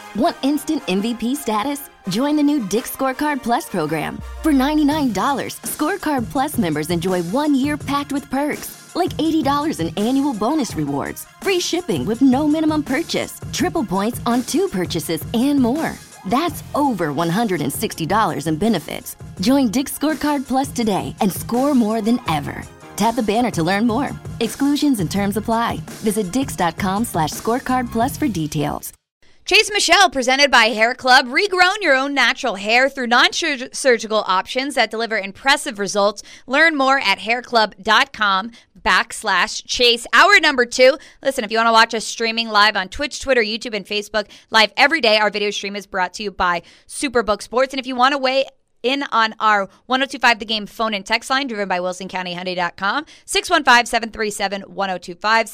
Want instant MVP status? Join the new Dick's Scorecard Plus program. For $99, Scorecard Plus members enjoy 1 year packed with perks, like $80 in annual bonus rewards, free shipping with no minimum purchase, triple points on 2 purchases, and more. That's over $160 in benefits. Join Dick's Scorecard Plus today and score more than ever. Tap the banner to learn more. Exclusions and terms apply. Visit dix.com/scorecard plus for details. Chase Michelle, presented by Hair Club. Regrown your own natural hair through non-surgical options that deliver impressive results. Learn more at hairclub.com/Chase. Hour number 2. Listen, if you want to watch us streaming live on Twitch, Twitter, YouTube, and Facebook, live every day, our video stream is brought to you by Superbook Sports. And if you want to weigh in on our 1025 The Game phone and text line, driven by WilsonCountyHyundai.com, 615-737-1025,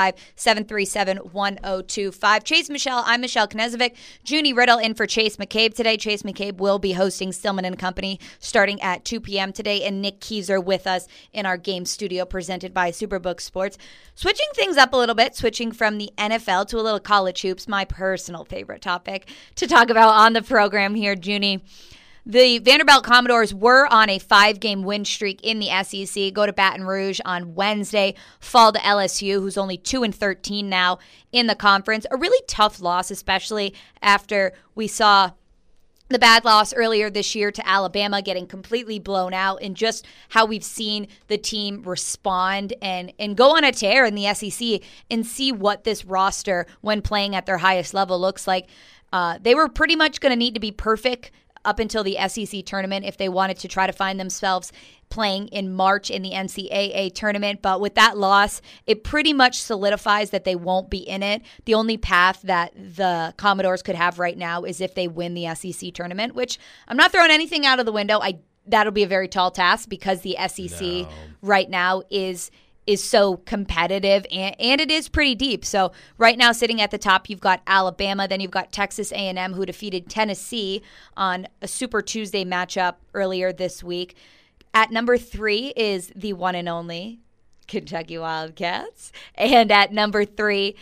615-737-1025. Chase Michelle, I'm Michelle Knezovic. Junie Riddle in for Chase McCabe today. Chase McCabe will be hosting Stillman and Company starting at 2 p.m. today, and Nick Keyser with us in our game studio presented by Superbook Sports. Switching things up a little bit, switching from the NFL to a little college hoops, my personal favorite topic to talk about on the program here, Junie. The Vanderbilt Commodores were on a 5-game win streak in the SEC. Go to Baton Rouge on Wednesday, fall to LSU, who's only 2-13 now in the conference. A really tough loss, especially after we saw the bad loss earlier this year to Alabama, getting completely blown out, and just how we've seen the team respond and go on a tear in the SEC and see what this roster, when playing at their highest level, looks like. They were pretty much going to need to be perfect up until the SEC tournament if they wanted to try to find themselves playing in March in the NCAA tournament. But with that loss, it pretty much solidifies that they won't be in it. The only path that the Commodores could have right now is if they win the SEC tournament, which I'm not throwing anything out of the window. That'll be a very tall task because the SEC right now is so competitive, and it is pretty deep. So right now, sitting at the top, you've got Alabama, then you've got Texas A&M, who defeated Tennessee on a Super Tuesday matchup earlier this week. At number 3 is the one and only Kentucky Wildcats, and at number 4,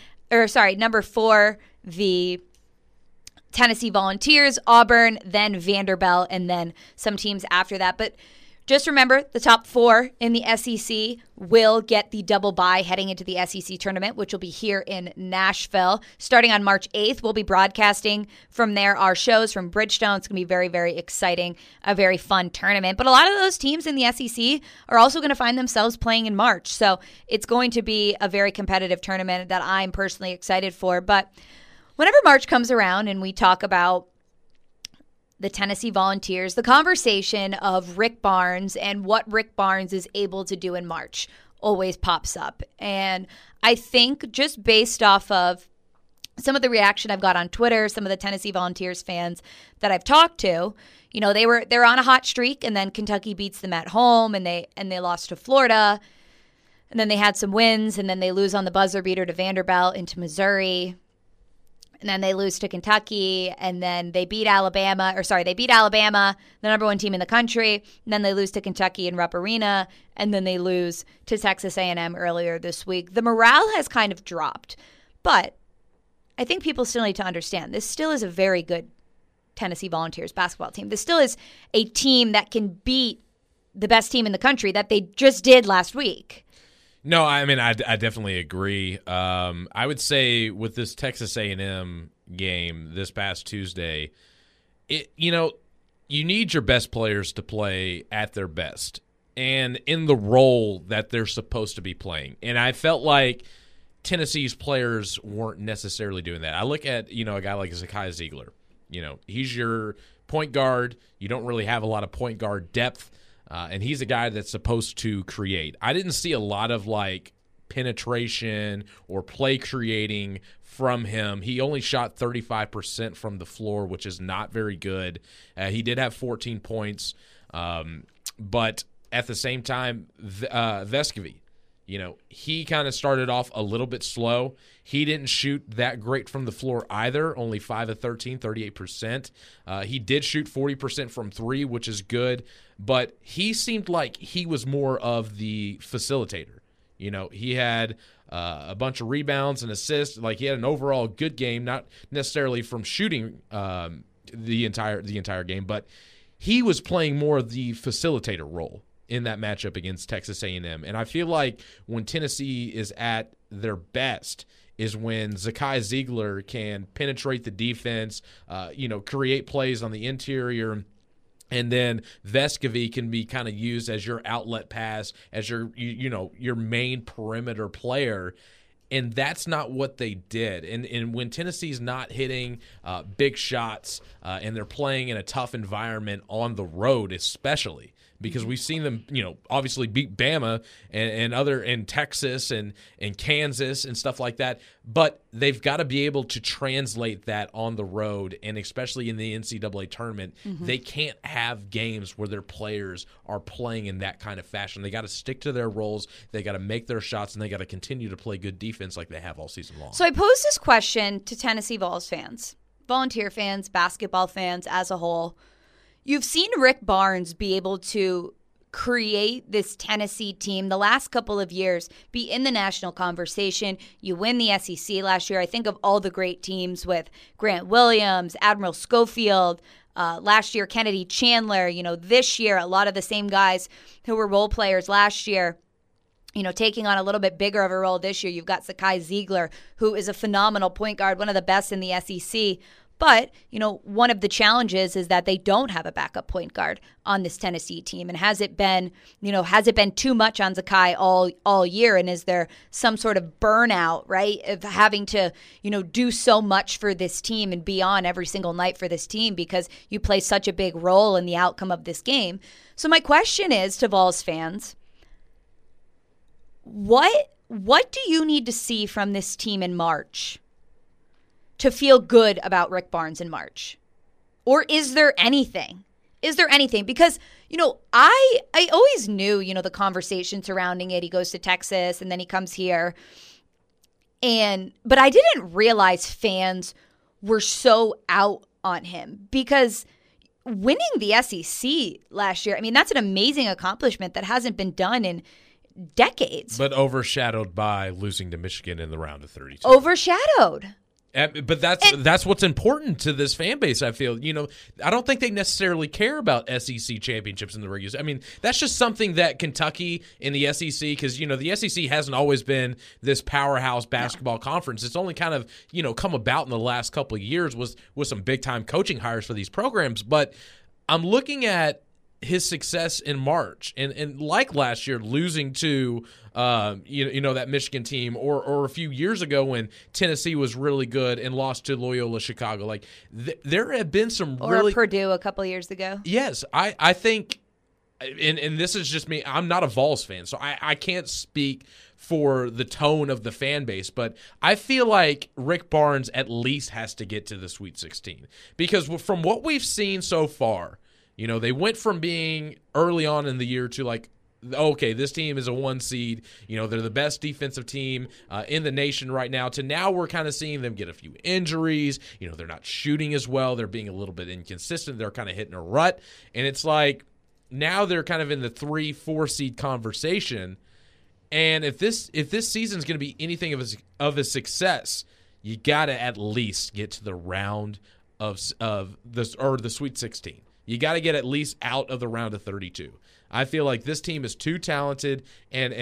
the Tennessee Volunteers, Auburn, then Vanderbilt, and then some teams after that. But just remember, the top 4 in the SEC will get the double bye heading into the SEC tournament, which will be here in Nashville. Starting on March 8th, we'll be broadcasting from there our shows from Bridgestone. It's going to be very, very exciting, a very fun tournament. But a lot of those teams in the SEC are also going to find themselves playing in March. So it's going to be a very competitive tournament that I'm personally excited for. But whenever March comes around and we talk about the Tennessee Volunteers, the conversation of Rick Barnes and what Rick Barnes is able to do in March always pops up. And I think just based off of some of the reaction I've got on Twitter, some of the Tennessee Volunteers fans that I've talked to, you know, they're on a hot streak, and then Kentucky beats them at home, and they lost to Florida, and then they had some wins, and then they lose on the buzzer beater to Vanderbilt into Missouri. And then they lose to Kentucky, and then they beat Alabama, the number 1 team in the country, and then they lose to Kentucky in Rupp Arena, and then they lose to Texas A&M earlier this week. The morale has kind of dropped, but I think people still need to understand this still is a very good Tennessee Volunteers basketball team. This still is a team that can beat the best team in the country that they just did last week. No, I mean, I definitely agree. I would say with this Texas A&M game this past Tuesday, you need your best players to play at their best and in the role that they're supposed to be playing. And I felt like Tennessee's players weren't necessarily doing that. I look at, a guy like Zakai Ziegler. He's your point guard. You don't really have a lot of point guard depth. And he's a guy that's supposed to create. I didn't see a lot of penetration or play creating from him. He only shot 35% from the floor, which is not very good. He did have 14 points. But at the same time, Vescovi, he kind of started off a little bit slow. He didn't shoot that great from the floor either, only 5 of 13, 38%. He did shoot 40% from 3, which is good, but he seemed like he was more of the facilitator. He had a bunch of rebounds and assists. Like, he had an overall good game, not necessarily from shooting the entire game, but he was playing more of the facilitator role in that matchup against Texas A&M. And I feel like when Tennessee is at their best is when Zakai Ziegler can penetrate the defense, create plays on the interior, and then Vescovi can be kind of used as your outlet pass, as your main perimeter player. And that's not what they did. And when Tennessee's not hitting big shots and they're playing in a tough environment on the road, especially, because we've seen them, obviously beat Bama and Texas and Kansas and stuff like that. But they've got to be able to translate that on the road, and especially in the NCAA tournament, they can't have games where their players are playing in that kind of fashion. They got to stick to their roles. They got to make their shots, and they got to continue to play good defense like they have all season long. So I posed this question to Tennessee Vols fans, Volunteer fans, basketball fans as a whole. You've seen Rick Barnes be able to create this Tennessee team the last couple of years, be in the national conversation. You win the SEC last year. I think of all the great teams with Grant Williams, Admiral Schofield, last year Kennedy Chandler. This year a lot of the same guys who were role players last year, taking on a little bit bigger of a role this year. You've got Zakai Ziegler, who is a phenomenal point guard, one of the best in the SEC. But, one of the challenges is that they don't have a backup point guard on this Tennessee team. And has it been too much on Zakai all year? And is there some sort of burnout, right, of having to, do so much for this team and be on every single night for this team because you play such a big role in the outcome of this game? So my question is to Vols fans, what do you need to see from this team in March to feel good about Rick Barnes in March? Or is there anything? Because, I always knew, the conversation surrounding it. He goes to Texas and then he comes here. But I didn't realize fans were so out on him because winning the SEC last year, that's an amazing accomplishment that hasn't been done in decades. But overshadowed by losing to Michigan in the round of 32. Overshadowed. But that's what's important to this fan base, I feel. I don't think they necessarily care about SEC championships in the regular. That's just something that Kentucky in the SEC, because, the SEC hasn't always been this powerhouse basketball conference. It's only kind of, come about in the last couple of years with some big-time coaching hires for these programs. But I'm looking at his success in March and like last year losing to that Michigan team or a few years ago when Tennessee was really good and lost to Loyola Chicago. Like there have been some or Purdue a couple years ago. Yes, I think and this is just me. I'm not a Vols fan, so I can't speak for the tone of the fan base, but I feel like Rick Barnes at least has to get to the Sweet 16 because from what we've seen so far, they went from being early on in the year to like, okay, this team is a 1 seed. They're the best defensive team in the nation right now. To now we're kind of seeing them get a few injuries. They're not shooting as well. They're being a little bit inconsistent. They're kind of hitting a rut. And it's like now they're kind of in the 3-4 seed conversation. And if this season is going to be anything of a success, you got to at least get to the round of the Sweet 16. You got to get at least out of the round of 32. I feel like this team is too talented and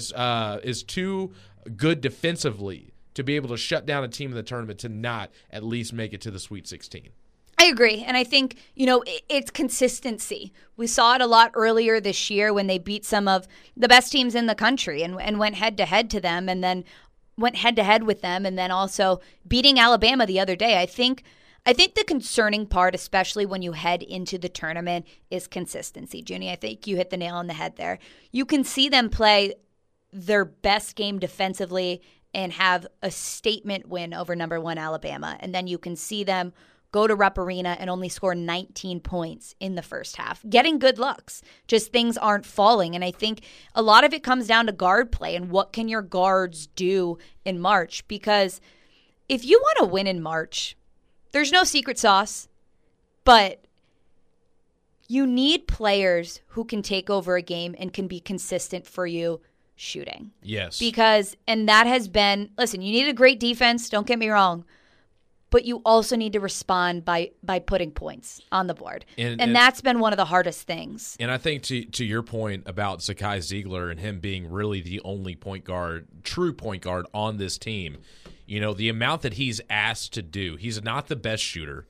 is too good defensively to be able to shut down a team in the tournament to not at least make it to the Sweet 16. I agree. And I think, it's consistency. We saw it a lot earlier this year when they beat some of the best teams in the country and went head-to-head to them and then went head-to-head with them and then also beating Alabama the other day. I think the concerning part, especially when you head into the tournament, is consistency. Junie, I think you hit the nail on the head there. You can see them play their best game defensively and have a statement win over number 1 Alabama. And then you can see them go to Rupp Arena and only score 19 points in the first half. Getting good looks. Just things aren't falling. And I think a lot of it comes down to guard play and what can your guards do in March. Because if you want to win in March, there's no secret sauce, but you need players who can take over a game and can be consistent for you shooting. Yes. And that has been, listen, you need a great defense, don't get me wrong, but you also need to respond by putting points on the board. And that's been one of the hardest things. And I think to your point about Zakai Ziegler and him being really the only true point guard on this team, the amount that he's asked to do, he's not the best shooter.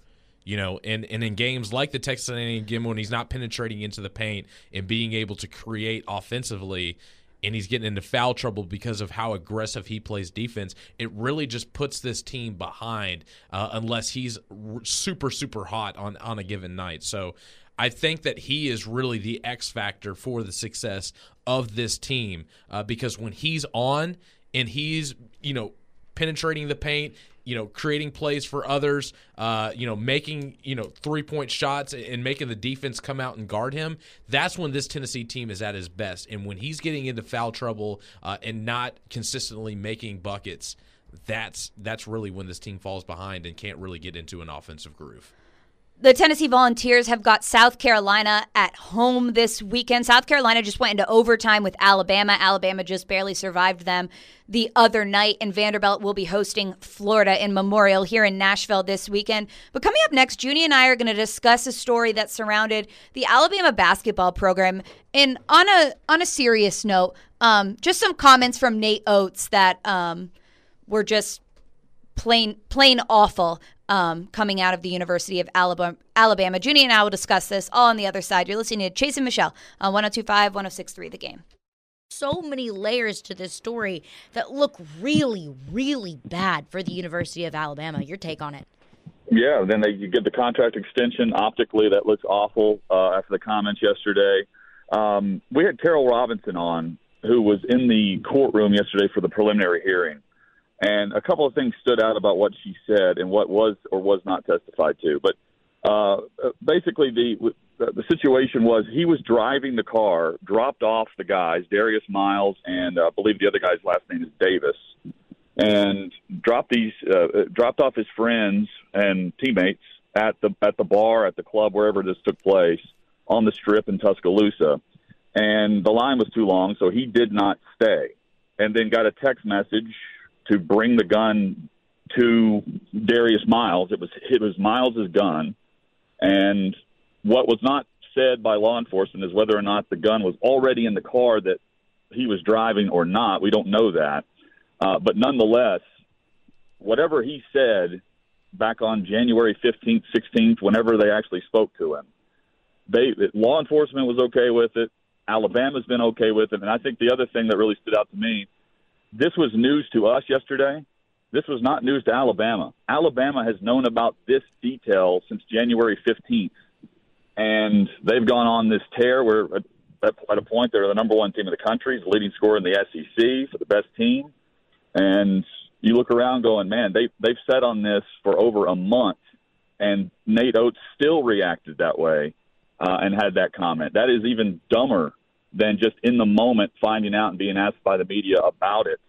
And in games like the Texas A&M game when he's not penetrating into the paint and being able to create offensively, and he's getting into foul trouble because of how aggressive he plays defense, it really just puts this team behind unless he's super, super hot on a given night. So I think that he is really the X factor for the success of this team because when he's on and he's, penetrating the paint, creating plays for others, making, 3-point shots and making the defense come out and guard him, that's when this Tennessee team is at his best. And when he's getting into foul trouble and not consistently making buckets, that's really when this team falls behind and can't really get into an offensive groove. The Tennessee Volunteers have got South Carolina at home this weekend. South Carolina just went into overtime with Alabama. Alabama just barely survived them the other night, and Vanderbilt will be hosting Florida in Memorial here in Nashville this weekend. But coming up next, Junie and I are going to discuss a story that surrounded the Alabama basketball program. And on a serious note, just some comments from Nate Oates that were just plain awful. Coming out of the University of Alabama. Junie and I will discuss this all on the other side. You're listening to Chase and Michelle on 102.5, 106.3 The Game. So many layers to this story that look really, really bad for the University of Alabama. Your take on it? Yeah, then you get the contract extension. Optically, that looks awful after the comments yesterday. We had Carol Robinson on, who was in the courtroom yesterday for the preliminary hearing. And a couple of things stood out about what she said and what was or was not testified to. But basically, the situation was he was driving the car, dropped off the guys, Darius Miles, and I believe the other guy's last name is Davis, and dropped off his friends and teammates at the bar, at the club, wherever this took place, on the Strip in Tuscaloosa. And the line was too long, so he did not stay. And then got a text message to bring the gun to Darius Miles. It was Miles' gun. And what was not said by law enforcement is whether or not the gun was already in the car that he was driving or not. We don't know that. But nonetheless, whatever he said back on January 15th, 16th, whenever they actually spoke to him, law enforcement was okay with it. Alabama's been okay with it. And I think the other thing that really stood out to me, this was news to us yesterday. This was not news to Alabama. Alabama has known about this detail since January 15th, and they've gone on this tear where at a point they're the number one team in the country, the leading scorer in the SEC for the best team. And you look around going, man, they've sat on this for over a month, and Nate Oates still reacted that way and had that comment. That is even dumber than just in the moment finding out and being asked by the media about it.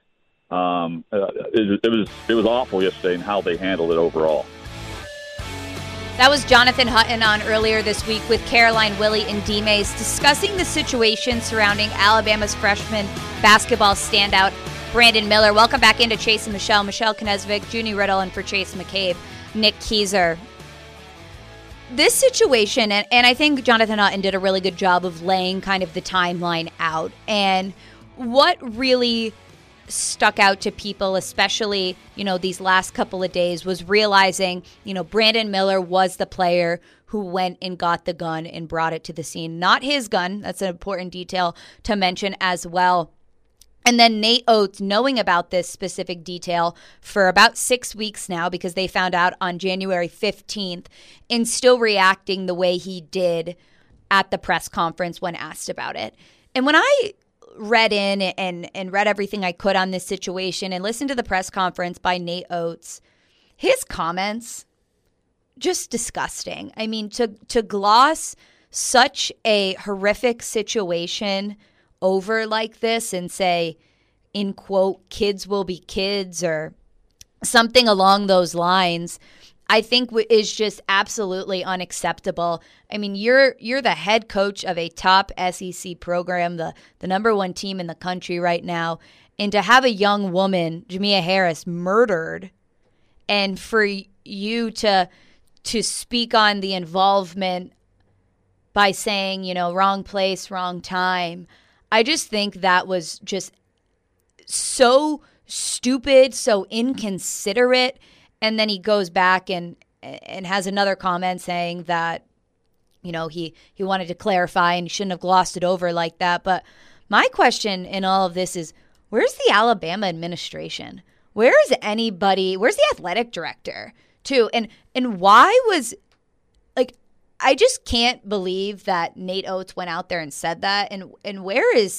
It was awful yesterday in how they handled it overall. That was Jonathan Hutton on earlier this week with Caroline Willie and D-Mays discussing the situation surrounding Alabama's freshman basketball standout, Brandon Miller. Welcome back into Chase and Michelle. Michelle Knezvik, Junie Riddle, and for Chase McCabe, Nick Keyser. This situation, and I think Jonathan Hutton did a really good job of laying kind of the timeline out. And what really stuck out to people, especially, these last couple of days, was realizing, Brandon Miller was the player who went and got the gun and brought it to the scene. Not his gun. That's an important detail to mention as well. And then Nate Oates, knowing about this specific detail for about 6 weeks now, because they found out on January 15th, and still reacting the way he did at the press conference when asked about it. And when I read in and read everything I could on this situation and listened to the press conference by Nate Oates, his comments, just disgusting. I mean, to gloss such a horrific situation over like this and say, in quote, kids will be kids or something along those lines, I think is just absolutely unacceptable. I mean, you're the head coach of a top SEC program, the number one team in the country right now, and to have a young woman, Jamea Harris, murdered, and for you to speak on the involvement by saying, wrong place, wrong time, I just think that was just so stupid, so inconsiderate. And then he goes back and has another comment saying that, he wanted to clarify and he shouldn't have glossed it over like that. But my question in all of this is, where's the Alabama administration? Where's the athletic director too? And why was, I just can't believe that Nate Oates went out there and said that. And where is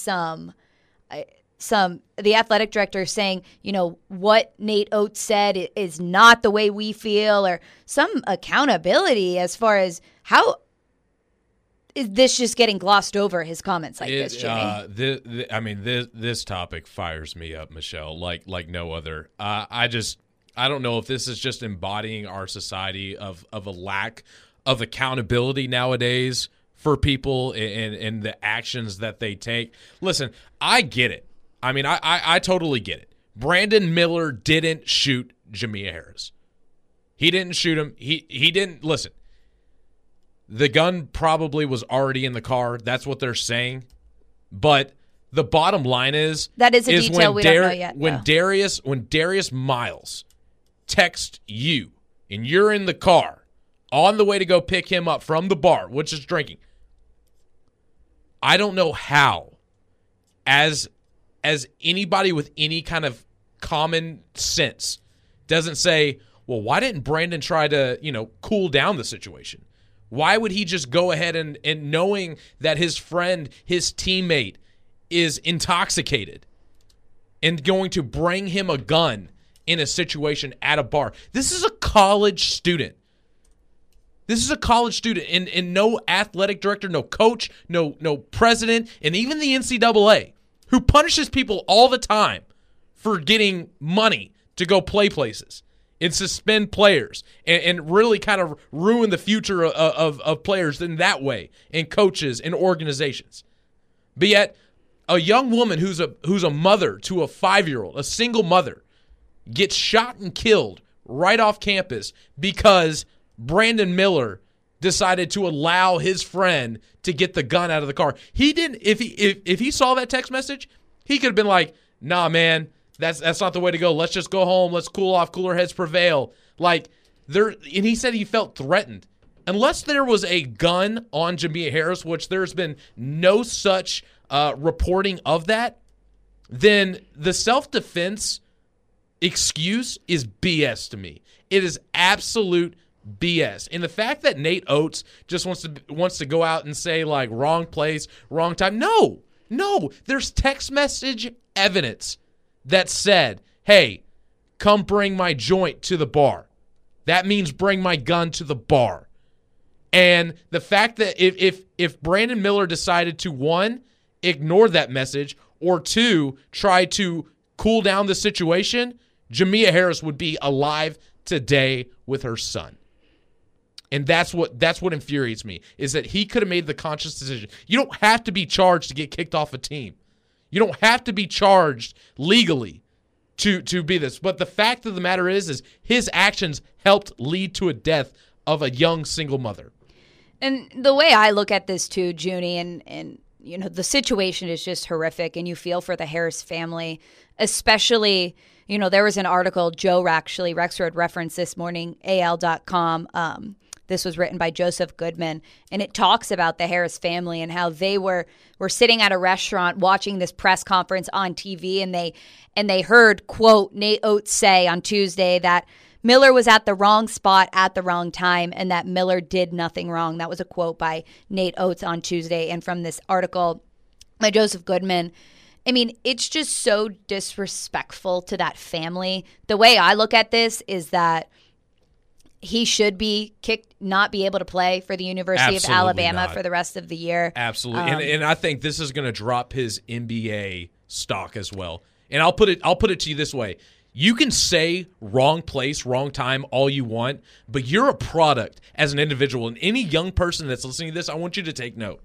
the athletic director saying, what Nate Oates said is not the way we feel, or some accountability as far as how is this just getting glossed over, his comments like this, Jimmy? This topic fires me up, Michelle, like no other. I don't know if this is just embodying our society of a lack of accountability nowadays for people and the actions that they take. Listen, I get it. I mean, I totally get it. Brandon Miller didn't shoot Jamea Harris. He didn't shoot him. He didn't. Listen, the gun probably was already in the car. That's what they're saying. But the bottom line is that is a detail we don't know yet. When Darius Miles texts you and you're in the car on the way to go pick him up from the bar, which is drinking, I don't know how, as anybody with any kind of common sense doesn't say, well, why didn't Brandon try to, cool down the situation? Why would he just go ahead and knowing that his friend, his teammate, is intoxicated and going to bring him a gun in a situation at a bar? This is a college student. And no athletic director, no coach, no president, and even the NCAA, who punishes people all the time for getting money to go play places and suspend players and really kind of ruin the future of players in that way, and coaches and organizations. But yet, a young woman who's a mother to a 5-year-old, a single mother, gets shot and killed right off campus because Brandon Miller decided to allow his friend to get the gun out of the car. He didn't. If he saw that text message, he could have been like, "Nah, man, that's not the way to go. Let's just go home. Let's cool off. Cooler heads prevail." And he said he felt threatened. Unless there was a gun on Jamea Harris, which there's been no such reporting of that, then the self-defense excuse is BS to me. It is absolute BS. And the fact that Nate Oates just wants to go out and say, like, wrong place, wrong time. No. There's text message evidence that said, hey, come bring my joint to the bar. That means bring my gun to the bar. And the fact that if Brandon Miller decided to, 1, ignore that message, or 2, try to cool down the situation, Jamea Harris would be alive today with her son. And that's what infuriates me, is that he could have made the conscious decision. You don't have to be charged to get kicked off a team. You don't have to be charged legally to be this. But the fact of the matter is his actions helped lead to a death of a young single mother. And the way I look at this too, Junie, and the situation is just horrific, and you feel for the Harris family, especially, there was an article Joe Rexrode referenced this morning, AL.com. This was written by Joseph Goodman, and it talks about the Harris family and how they were sitting at a restaurant watching this press conference on TV, and they heard, quote, Nate Oates say on Tuesday that Miller was at the wrong spot at the wrong time and that Miller did nothing wrong. That was a quote by Nate Oates on Tuesday. And from this article by Joseph Goodman, I mean, it's just so disrespectful to that family. The way I look at this is that he should be kicked, not be able to play for the University Absolutely of Alabama not. For the rest of the year. Absolutely. And I think this is going to drop his NBA stock as well. And I'll put it to you this way. You can say wrong place, wrong time all you want, but you're a product as an individual. And any young person that's listening to this, I want you to take note.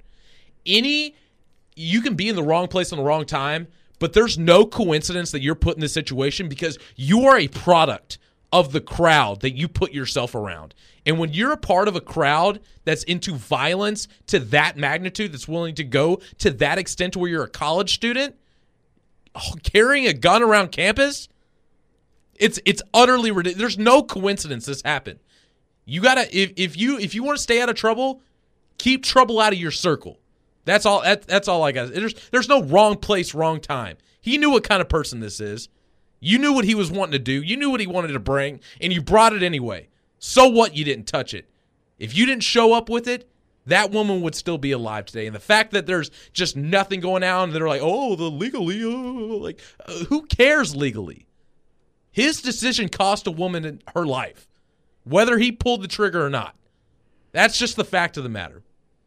You can be in the wrong place on the wrong time, but there's no coincidence that you're put in this situation because you are a product of the crowd that you put yourself around. And when you're a part of a crowd that's into violence to that magnitude, that's willing to go to that extent to where you're a college student, carrying a gun around campus, it's utterly ridiculous. There's no coincidence this happened. You gotta if you want to stay out of trouble, keep trouble out of your circle. That's all. That's all I got. There's no wrong place, wrong time. He knew what kind of person this is. You knew what he was wanting to do. You knew what he wanted to bring, and you brought it anyway. So what? You didn't touch it. If you didn't show up with it, that woman would still be alive today. And the fact that there's just nothing going on, and they're like, oh, the legally, who cares legally? His decision cost a woman her life, whether he pulled the trigger or not. That's just the fact of the matter.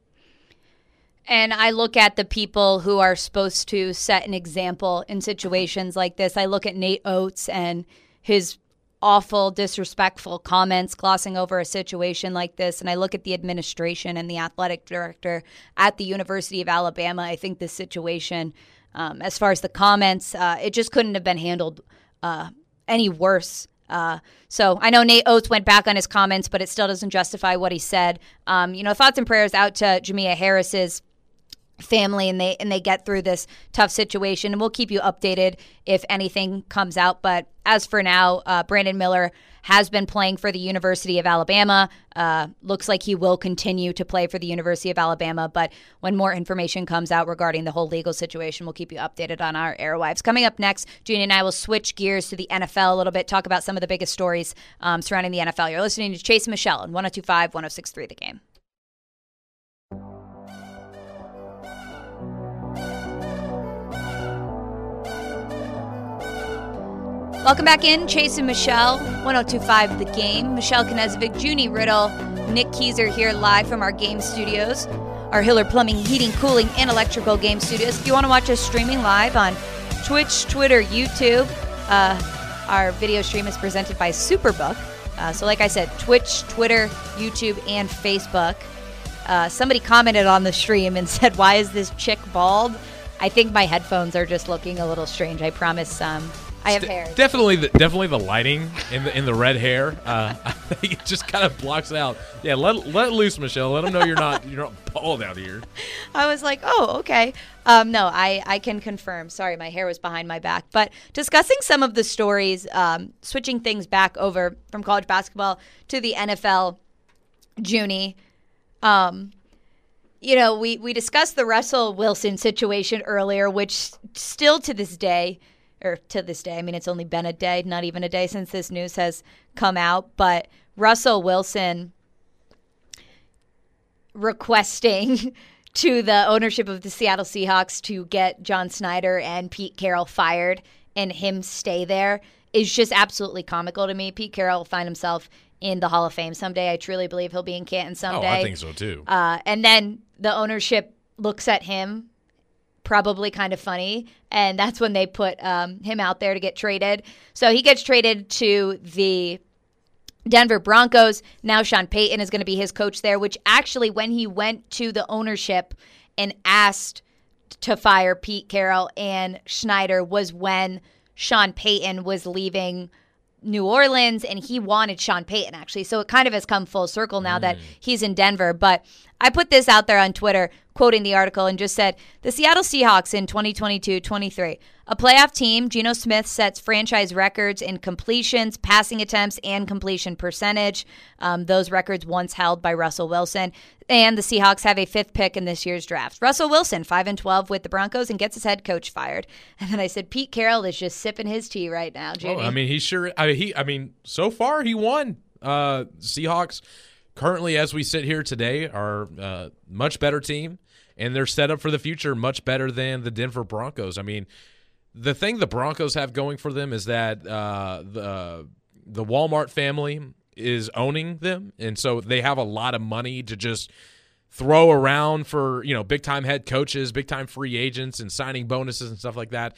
And I look at the people who are supposed to set an example in situations like this. I look at Nate Oates and his awful, disrespectful comments glossing over a situation like this. And I look at the administration and the athletic director at the University of Alabama. I think this situation, as far as the comments, it just couldn't have been handled any worse. So I know Nate Oates went back on his comments, but it still doesn't justify what he said. Thoughts and prayers out to Jamia Harris's family, and they get through this tough situation, and we'll keep you updated if anything comes out. But as for now, Brandon Miller has been playing for the University of Alabama. Looks like he will continue to play for the University of Alabama, but when more information comes out regarding the whole legal situation, we'll keep you updated on our airwaves. Coming up next, Junie and I will switch gears to the NFL a little bit, talk about some of the biggest stories surrounding the NFL. You're listening to Chase and Michelle on 102.5, 106.3 The Game. Welcome back in, Chase and Michelle, 102.5 The Game. Michelle Knezovic, Junie Riddle, Nick Keyser here live from our game studios, our Hiller Plumbing, Heating, Cooling, and Electrical game studios. If you want to watch us streaming live on Twitch, Twitter, YouTube, our video stream is presented by Superbook. So like I said, Twitch, Twitter, YouTube, and Facebook. Somebody commented on the stream and said, why is this chick bald? I think my headphones are just looking a little strange. I promise I have hair. Definitely the lighting in the red hair. I think it just kind of blocks it out. Yeah, let it loose, Michelle. Let them know you're not bald out here. I was like, oh, okay. No, I can confirm. Sorry, my hair was behind my back. But discussing some of the stories, switching things back over from college basketball to the NFL, Junie. We discussed the Russell Wilson situation earlier, which still to this day, I mean, it's only been a day, not even a day since this news has come out, but Russell Wilson requesting to the ownership of the Seattle Seahawks to get John Schneider and Pete Carroll fired and him stay there is just absolutely comical to me. Pete Carroll will find himself in the Hall of Fame someday. I truly believe he'll be in Canton someday. Oh, I think so too. And then the ownership looks at him, probably kind of funny, and that's when they put him out there to get traded. So he gets traded to the Denver Broncos. Now Sean Payton is going to be his coach there, which actually when he went to the ownership and asked to fire Pete Carroll and Schneider was when Sean Payton was leaving New Orleans, and he wanted Sean Payton, actually. So it kind of has come full circle now that he's in Denver. But I put this out there on Twitter, quoting the article, and just said, the Seattle Seahawks in 2022-23, a playoff team. Geno Smith sets franchise records in completions, passing attempts, and completion percentage. Those records once held by Russell Wilson. And the Seahawks have a 5th pick in this year's draft. Russell Wilson, 5-12 with the Broncos, and gets his head coach fired. And then I said, Pete Carroll is just sipping his tea right now, Junie. Oh, I mean, so far he won. Seahawks currently, as we sit here today, are a much better team, and they're set up for the future much better than the Denver Broncos. I mean, the thing the Broncos have going for them is that the Walmart family is owning them, and so they have a lot of money to just throw around for big-time head coaches, big-time free agents, and signing bonuses and stuff like that.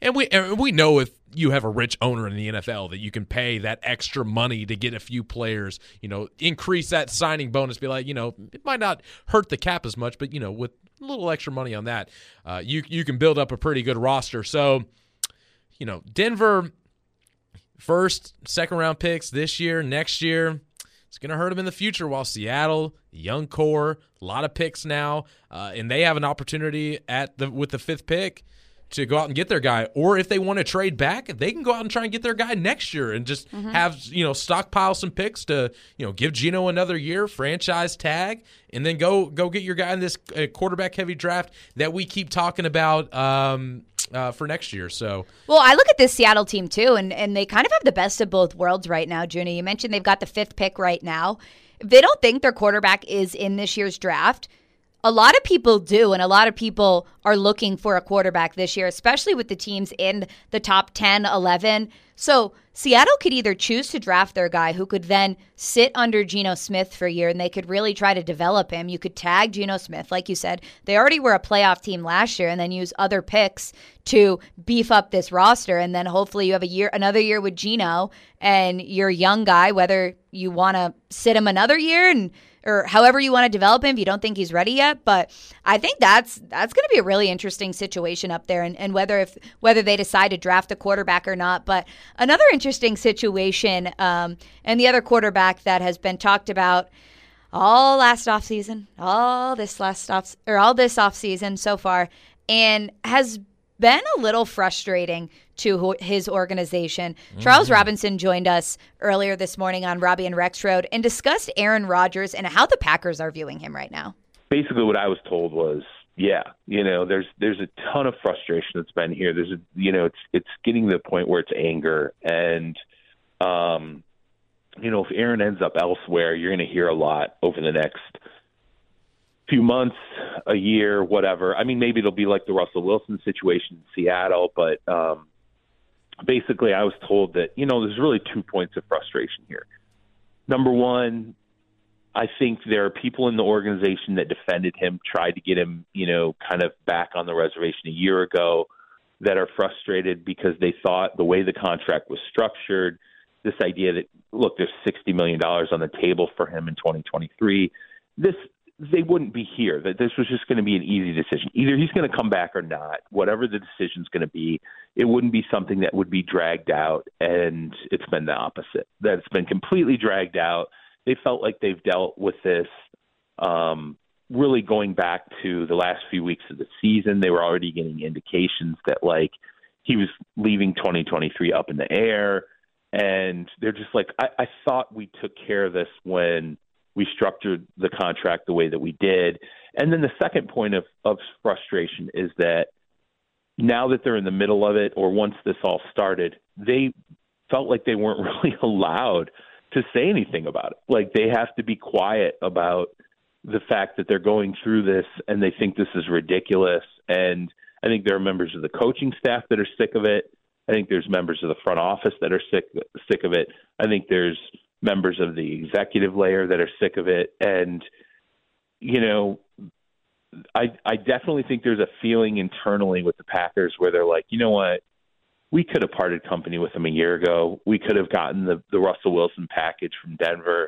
And we know if you have a rich owner in the NFL that you can pay that extra money to get a few players, increase that signing bonus, be like, it might not hurt the cap as much, but, with a little extra money on that, you can build up a pretty good roster. So, Denver, first, second round picks this year, next year, it's going to hurt them in the future, while Seattle, young core, a lot of picks now, and they have an opportunity with the fifth pick to go out and get their guy. Or if they want to trade back, they can go out and try and get their guy next year and just have, stockpile some picks to, give Geno another year, franchise tag, and then go get your guy in this quarterback-heavy draft that we keep talking about for next year. So, well, I look at this Seattle team too, and they kind of have the best of both worlds right now, Junie. You mentioned they've got the fifth pick right now. If they don't think their quarterback is in this year's draft, a lot of people do, and a lot of people are looking for a quarterback this year, especially with the teams in the top 10, 11. So Seattle could either choose to draft their guy, who could then sit under Geno Smith for a year, and they could really try to develop him. You could tag Geno Smith. Like you said, they already were a playoff team last year, and then use other picks to beef up this roster. And then hopefully you have another year with Geno and your young guy, whether you want to sit him another year or however you want to develop him if you don't think he's ready yet. But I think that's going to be a really interesting situation up there, and whether they decide to draft a quarterback or not. But another interesting situation, and the other quarterback that has been talked about all this offseason so far, and has been a little frustrating to his organization. Charles Robinson joined us earlier this morning on Robbie and Rexroad and discussed Aaron Rodgers and how the Packers are viewing him right now. Basically what I was told was, there's a ton of frustration that's been here. It's getting to the point where it's anger. And, if Aaron ends up elsewhere, you're going to hear a lot over the next few months, a year, whatever. I mean, maybe it'll be like the Russell Wilson situation in Seattle, but basically I was told that, there's really 2 points of frustration here. Number one, I think there are people in the organization that defended him, tried to get him, kind of back on the reservation a year ago, that are frustrated because they thought the way the contract was structured, this idea that, look, there's $60 million on the table for him in 2023, they wouldn't be here, that this was just going to be an easy decision. Either he's going to come back or not, whatever the decision's going to be. It wouldn't be something that would be dragged out, and it's been the opposite. That it's been completely dragged out. They felt like they've dealt with this really going back to the last few weeks of the season. They were already getting indications that, he was leaving 2023 up in the air, and they're just like, I thought we took care of this when we structured the contract the way that we did. And then the second point of frustration is that now that they're in the middle of it, or once this all started, they felt like they weren't really allowed to say anything about it. Like, they have to be quiet about the fact that they're going through this, and they think this is ridiculous. And I think there are members of the coaching staff that are sick of it. I think there's members of the front office that are sick of it. I think there's members of the executive layer that are sick of it. And, I definitely think there's a feeling internally with the Packers where they're like, you know what, we could have parted company with him a year ago. We could have gotten the Russell Wilson package from Denver.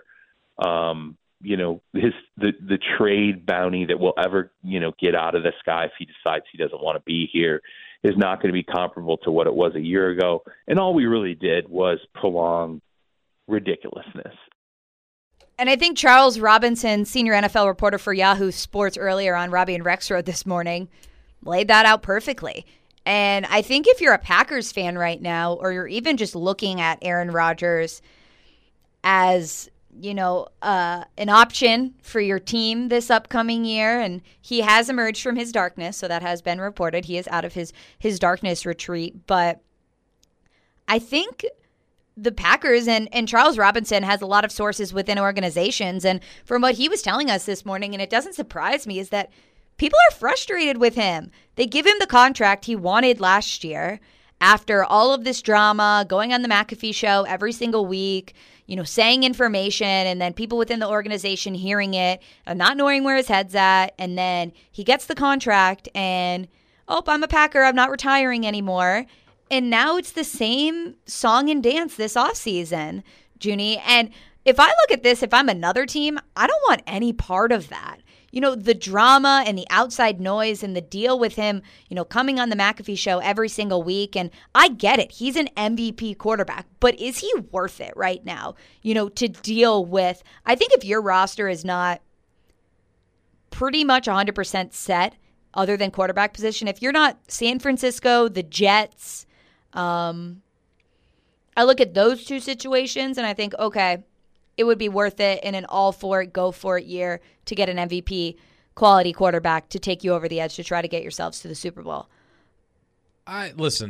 The trade bounty that we'll ever, get out of this guy if he decides he doesn't want to be here is not going to be comparable to what it was a year ago. And all we really did was prolong ridiculousness. And I think Charles Robinson, senior NFL reporter for Yahoo Sports, earlier on Robbie and Rexroad this morning, laid that out perfectly. And I think if you're a Packers fan right now, or you're even just looking at Aaron Rodgers as, an option for your team this upcoming year, and he has emerged from his darkness, so that has been reported. He is out of his darkness retreat. But I think the Packers and Charles Robinson has a lot of sources within organizations. And from what he was telling us this morning, and it doesn't surprise me, is that people are frustrated with him. They give him the contract he wanted last year after all of this drama, going on the McAfee show every single week, saying information, and then people within the organization hearing it and not knowing where his head's at. And then he gets the contract and, I'm a Packer, I'm not retiring anymore. And now it's the same song and dance this offseason, Junie. And if I look at this, if I'm another team, I don't want any part of that. The drama and the outside noise and the deal with him, coming on the McAfee show every single week. And I get it. He's an MVP quarterback. But is he worth it right now, to deal with? I think if your roster is not pretty much 100% set other than quarterback position, if you're not San Francisco, the Jets, I look at those two situations and I think, okay, it would be worth it in an all-for-it, go-for-it year to get an MVP quality quarterback to take you over the edge to try to get yourselves to the Super Bowl. I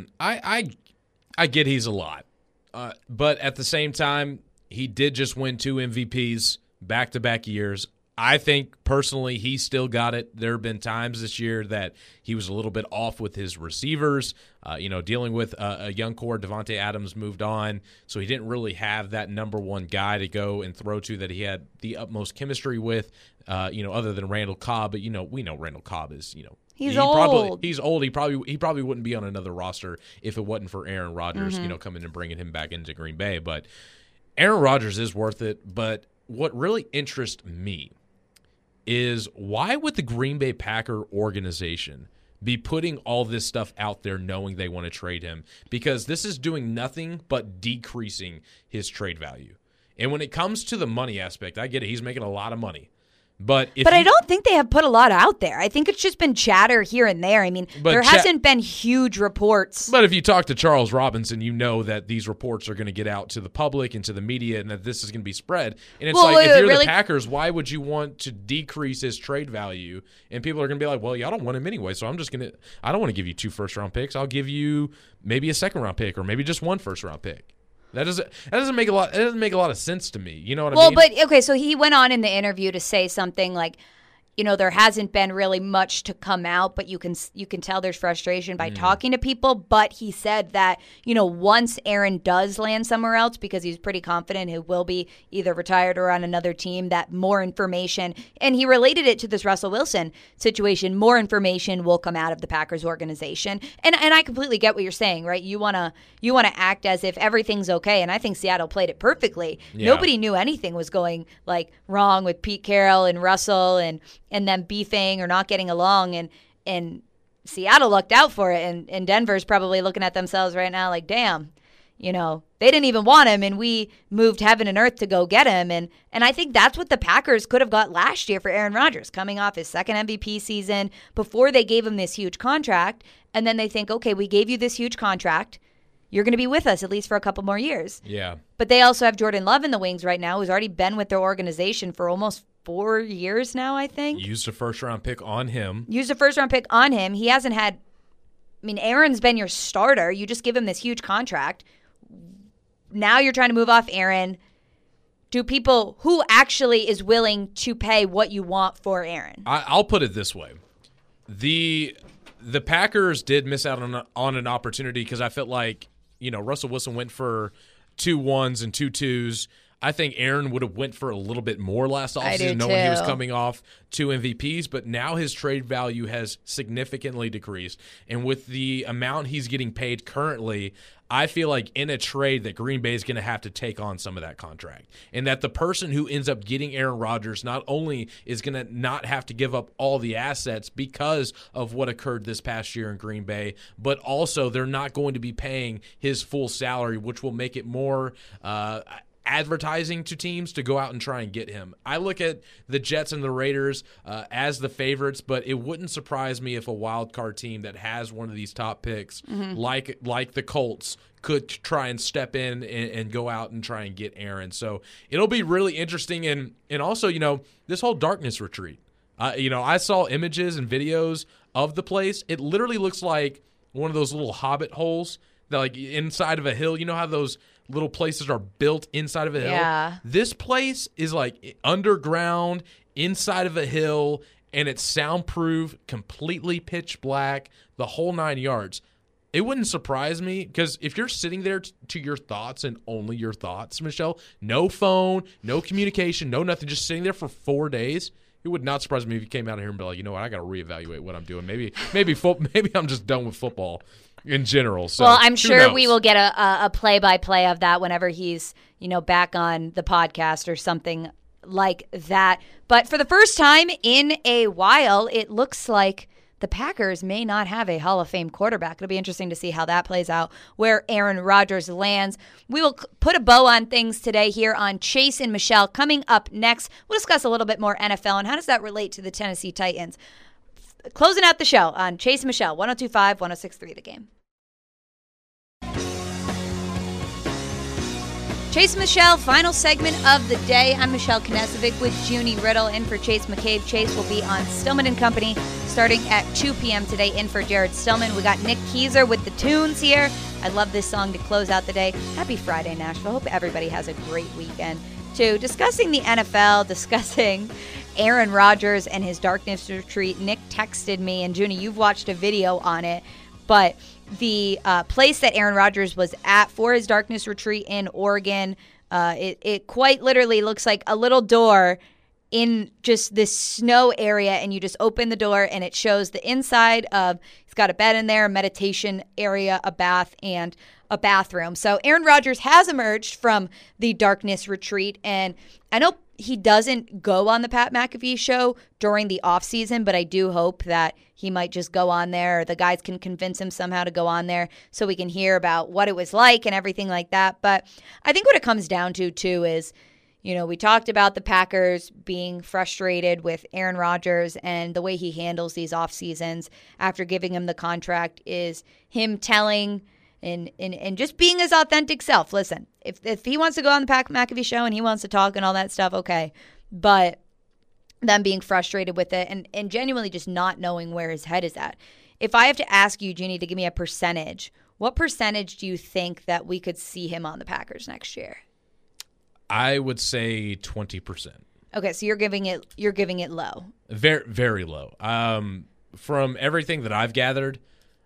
get he's a lot. But at the same time, he did just win 2 MVPs back-to-back years. I think, personally, he still got it. There have been times this year that he was a little bit off with his receivers, dealing with a young core. Devontae Adams moved on, so he didn't really have that number one guy to go and throw to that he had the utmost chemistry with, other than Randall Cobb. But, we know Randall Cobb is, he's old. He's old. He probably wouldn't be on another roster if it wasn't for Aaron Rodgers, coming and bringing him back into Green Bay. But Aaron Rodgers is worth it. But what really interests me is why would the Green Bay Packer organization be putting all this stuff out there knowing they want to trade him? Because this is doing nothing but decreasing his trade value. And when it comes to the money aspect, I get it. He's making a lot of money. But I don't think they have put a lot out there. I think it's just been chatter here and there. I mean, there hasn't been huge reports. But if you talk to Charles Robinson, you know that these reports are going to get out to the public and to the media and that this is going to be spread. And it's if you're the Packers, why would you want to decrease his trade value? And people are going to be like, well, I don't want him anyway, so I don't want to give you 2 first-round picks. I'll give you maybe a second-round pick or maybe just 1 first-round pick. That doesn't make a lot. It doesn't make a lot of sense to me. You know what I mean? Well, but okay. So he went on in the interview to say something like, there hasn't been really much to come out, but you can tell there's frustration by talking to people. But he said that, once Aaron does land somewhere else, because he's pretty confident he will be either retired or on another team, that more information, and he related it to this Russell Wilson situation, more information will come out of the Packers organization. And I completely get what you're saying, right? You want to act as if everything's okay. And I think Seattle played it perfectly. Yeah. Nobody knew anything was going wrong with Pete Carroll and Russell and them beefing or not getting along, and Seattle looked out for it, and Denver's probably looking at themselves right now like, damn, they didn't even want him, and we moved heaven and earth to go get him, and I think that's what the Packers could have got last year for Aaron Rodgers, coming off his second MVP season before they gave him this huge contract, and then they think, okay, we gave you this huge contract, you're going to be with us at least for a couple more years. Yeah. But they also have Jordan Love in the wings right now, who's already been with their organization for almost 4 years now, I think. Used a first-round pick on him. He hasn't had – Aaron's been your starter. You just give him this huge contract. Now you're trying to move off Aaron. Do people – who actually is willing to pay what you want for Aaron? I'll put it this way. The Packers did miss out on an opportunity because I felt like, Russell Wilson went for 2 1s and 2 2s. I think Aaron would have went for a little bit more last offseason, knowing he was coming off 2 MVPs, but now his trade value has significantly decreased. And with the amount he's getting paid currently, I feel like in a trade that Green Bay is going to have to take on some of that contract. And that the person who ends up getting Aaron Rodgers not only is going to not have to give up all the assets because of what occurred this past year in Green Bay, but also they're not going to be paying his full salary, which will make it more advertising to teams to go out and try and get him. I look at the Jets and the Raiders as the favorites, but it wouldn't surprise me if a wild card team that has one of these top picks, like the Colts, could try and step in and go out and try and get Aaron. So it'll be really interesting. And also, this whole darkness retreat. I saw images and videos of the place. It literally looks like one of those little hobbit holes that inside of a hill. You know how those little places are built inside of a hill? Yeah. This place is underground, inside of a hill, and it's soundproof, completely pitch black, the whole 9 yards. It wouldn't surprise me because if you're sitting there to your thoughts and only your thoughts, Michelle, no phone, no communication, no nothing, just sitting there for 4 days, it would not surprise me if you came out of here and be like, what, I got to reevaluate what I'm doing. Maybe I'm just done with football. in general. So well, I'm who sure knows? we will get a play-by-play of that whenever he's, back on the podcast or something like that. But for the first time in a while, it looks like the Packers may not have a Hall of Fame quarterback. It'll be interesting to see how that plays out, where Aaron Rodgers lands. We will put a bow on things today here on Chase and Michelle. Coming up next, we'll discuss a little bit more NFL and how does that relate to the Tennessee Titans. Closing out the show on Chase and Michelle, 102.5, 106.3 The Game. Chase and Michelle, final segment of the day. I'm Michelle Knezovic with Junie Riddle in for Chase McCabe. Chase will be on Stillman & Company starting at 2 p.m. today in for Jared Stillman. We got Nick Keyser with the tunes here. I love this song to close out the day. Happy Friday, Nashville. Hope everybody has a great weekend. Too. Discussing the NFL, discussing Aaron Rodgers and his darkness retreat. Nick texted me, and Junie, you've watched a video on it, but the place that Aaron Rodgers was at for his darkness retreat in Oregon, it quite literally looks like a little door in just this snow area, and you just open the door and it shows the inside of, he's got a bed in there, a meditation area, a bath, and a bathroom. So Aaron Rodgers has emerged from the darkness retreat, and I know he doesn't go on the Pat McAfee show during the off season, but I do hope that he might just go on there, or the guys can convince him somehow to go on there so we can hear about what it was like and everything like that. But I think what it comes down to, too, is, we talked about the Packers being frustrated with Aaron Rodgers and the way he handles these off seasons after giving him the contract is him telling and just being his authentic self. Listen, if he wants to go on the Pat McAfee show and he wants to talk and all that stuff, okay. But them being frustrated with it and genuinely just not knowing where his head is at. If I have to ask you, Junie, to give me a percentage, what percentage do you think that we could see him on the Packers next year? I would say 20%. Okay, so you're giving it low. Very, very low. From everything that I've gathered,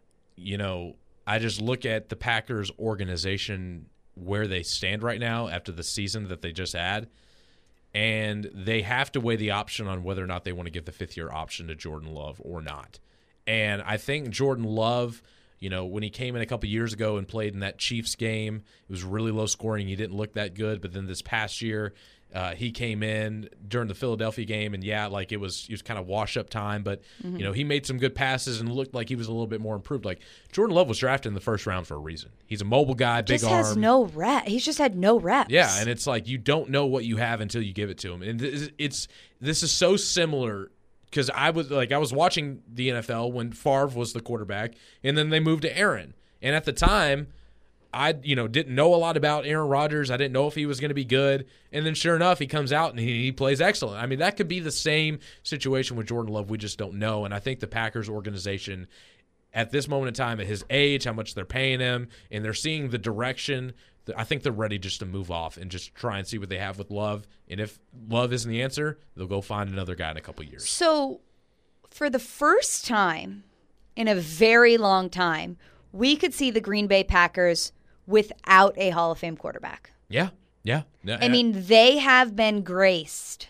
I just look at the Packers organization, where they stand right now after the season that they just had, and they have to weigh the option on whether or not they want to give the fifth-year option to Jordan Love or not. And I think Jordan Love, when he came in a couple years ago and played in that Chiefs game, it was really low scoring. He didn't look that good. But then this past year, he came in during the Philadelphia game, and it was kind of wash-up time. But, he made some good passes and looked like he was a little bit more improved. Like, Jordan Love was drafted in the first round for a reason. He's a mobile guy, big arm. Has no rep. He's just had no reps. Yeah, and it's like you don't know what you have until you give it to him. And this is so similar because I was watching the NFL when Favre was the quarterback, and then they moved to Aaron. And at the time, I didn't know a lot about Aaron Rodgers. I didn't know if he was going to be good. And then sure enough, he comes out and he plays excellent. I mean, that could be the same situation with Jordan Love. We just don't know. And I think the Packers organization at this moment in time, at his age, how much they're paying him, and they're seeing the direction, I think they're ready just to move off and just try and see what they have with Love. And if Love isn't the answer, they'll go find another guy in a couple years. So for the first time in a very long time, we could see the Green Bay Packers without a Hall of Fame quarterback. Yeah. I mean, they have been graced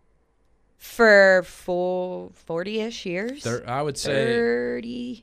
for 40-ish years. I would say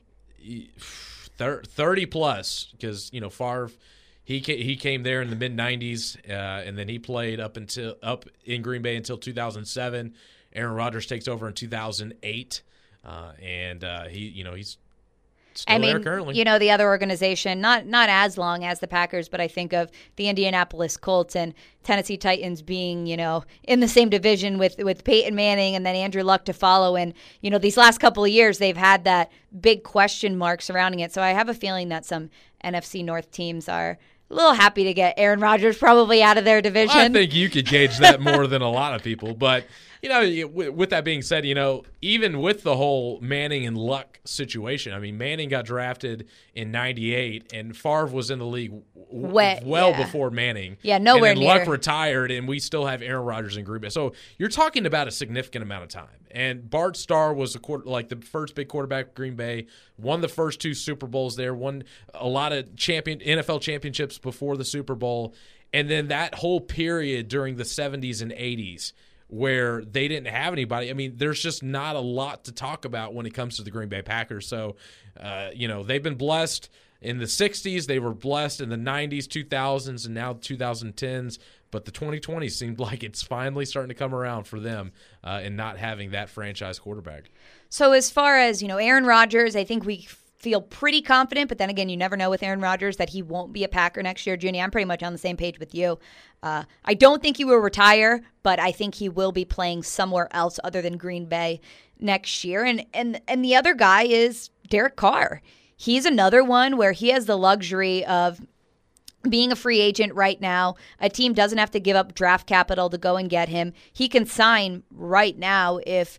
30 plus, because Favre, he came there in the mid 90s, and then he played up in Green Bay until 2007. Aaron Rodgers takes over in 2008, and he's still there currently. The other organization, not as long as the Packers, but I think of the Indianapolis Colts and Tennessee Titans being, in the same division with Peyton Manning and then Andrew Luck to follow. And, these last couple of years, they've had that big question mark surrounding it. So I have a feeling that some NFC North teams are a little happy to get Aaron Rodgers probably out of their division. I think you could gauge that more than a lot of people. But, with that being said, even with the whole Manning and Luck situation, I mean, Manning got drafted in 98, and Favre was in the league well before Manning. Yeah, nowhere and then near. Luck retired, and we still have Aaron Rodgers in Green Bay. So you're talking about a significant amount of time. And Bart Starr was the first big quarterback of Green Bay, won the first 2 Super Bowls there, won a lot of NFL championships before the Super Bowl. And then that whole period during the 70s and 80s where they didn't have anybody. I mean, there's just not a lot to talk about when it comes to the Green Bay Packers. So, they've been blessed. in the 60s. They were blessed in the 90s, 2000s, and now 2010s. But the 2020s seemed like it's finally starting to come around for them in not having that franchise quarterback. So as far as, Aaron Rodgers, I think we feel pretty confident, but then again, you never know with Aaron Rodgers that he won't be a Packer next year. Junie, I'm pretty much on the same page with you. I don't think he will retire, but I think he will be playing somewhere else other than Green Bay next year. And the other guy is Derek Carr. He's another one where he has the luxury of being a free agent right now. A team doesn't have to give up draft capital to go and get him. He can sign right now if,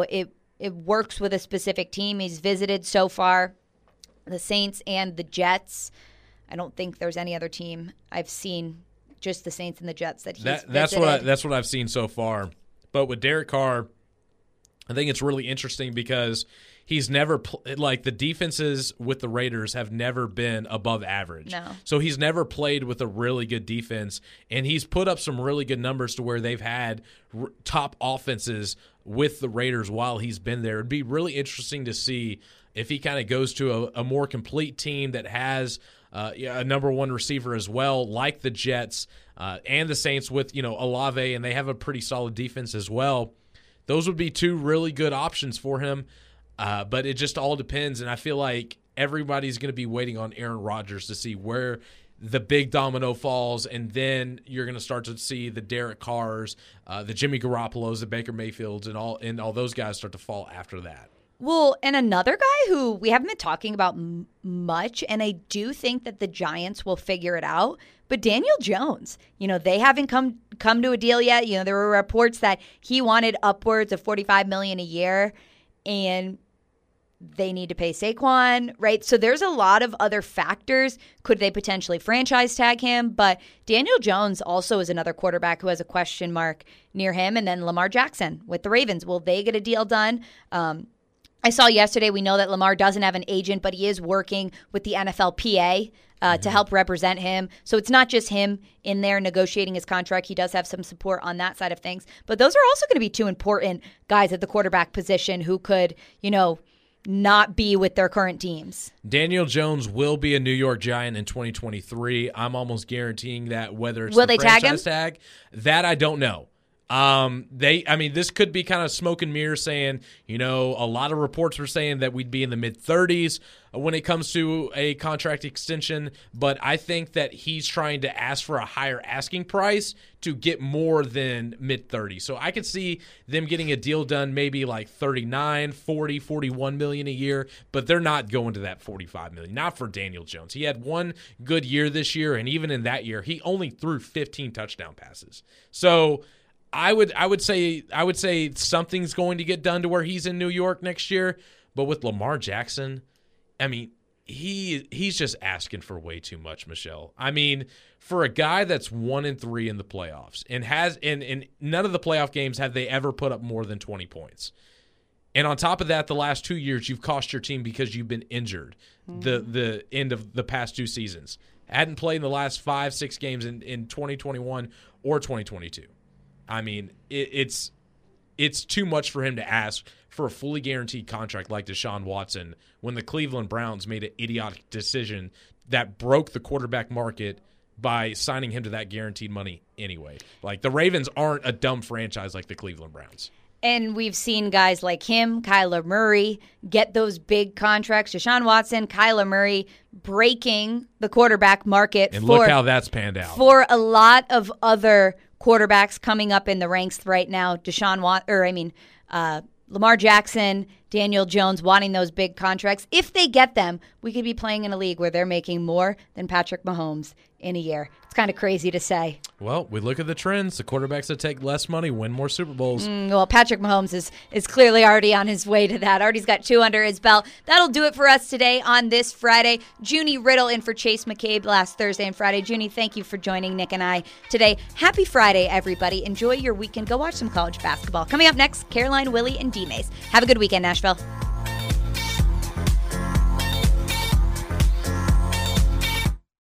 it works with a specific team. He's visited so far the Saints and the Jets. I don't think there's any other team I've seen, just the Saints and the Jets that he's visited. That's what I've seen so far. But with Derek Carr, I think it's really interesting because he's never the defenses with the Raiders have never been above average. No. So he's never played with a really good defense, and he's put up some really good numbers to where they've had top offenses with the Raiders while he's been there. It'd be really interesting to see if he kind of goes to a more complete team that has a number one receiver as well, like the Jets and the Saints with, Olave, and they have a pretty solid defense as well. Those would be two really good options for him, but it just all depends, and I feel like everybody's going to be waiting on Aaron Rodgers to see where the big domino falls, and then you're going to start to see the Derek Carrs, the Jimmy Garoppolos, the Baker Mayfields, and all those guys start to fall after that. Well, and another guy who we haven't been talking about much, and I do think that the Giants will figure it out, but Daniel Jones, they haven't come to a deal yet. There were reports that he wanted upwards of $45 million a year, and they need to pay Saquon, right? So there's a lot of other factors. Could they potentially franchise tag him? But Daniel Jones also is another quarterback who has a question mark near him. And then Lamar Jackson with the Ravens. Will they get a deal done? I saw yesterday, we know that Lamar doesn't have an agent, but he is working with the NFLPA to help represent him. So it's not just him in there negotiating his contract. He does have some support on that side of things. But those are also going to be two important guys at the quarterback position who could, not be with their current teams. Daniel Jones will be a New York Giant in 2023. I'm almost guaranteeing that. Whether it's will they tag him? That I don't know. This could be kind of smoke and mirror saying, a lot of reports were saying that we'd be in the mid-30s when it comes to a contract extension, but I think that he's trying to ask for a higher asking price to get more than mid-30s. So I could see them getting a deal done maybe like 39, 40, 41 million a year, but they're not going to that 45 million. Not for Daniel Jones. He had one good year this year, and even in that year, he only threw 15 touchdown passes. So I would say something's going to get done to where he's in New York next year. But with Lamar Jackson, he's just asking for way too much, Michelle. For a guy that's 1-3 in the playoffs and has in none of the playoff games have they ever put up more than 20 points. And on top of that, the last 2 years you've cost your team because you've been injured. The end of the past two seasons. Hadn't played in the last 5-6 games in 2021 or 2022. It's too much for him to ask for a fully guaranteed contract like Deshaun Watson when the Cleveland Browns made an idiotic decision that broke the quarterback market by signing him to that guaranteed money anyway. Like, the Ravens aren't a dumb franchise like the Cleveland Browns. And we've seen guys like him, Kyler Murray, get those big contracts. Deshaun Watson, Kyler Murray breaking the quarterback market. And look how that's panned out. For a lot of other quarterbacks coming up in the ranks right now, Lamar Jackson, Daniel Jones wanting those big contracts. If they get them, we could be playing in a league where they're making more than Patrick Mahomes in a year. It's kind of crazy to say. Well, we look at the trends. The quarterbacks that take less money win more Super Bowls. Well, Patrick Mahomes is clearly already on his way to that. Already's got 2 under his belt. That'll do it for us today on this Friday. Junie Riddle in for Chase McCabe last Thursday and Friday. Junie, thank you for joining Nick and I today. Happy Friday, everybody. Enjoy your weekend. Go watch some college basketball. Coming up next, Caroline, Willie, and D-Mace. Have a good weekend, Nashville.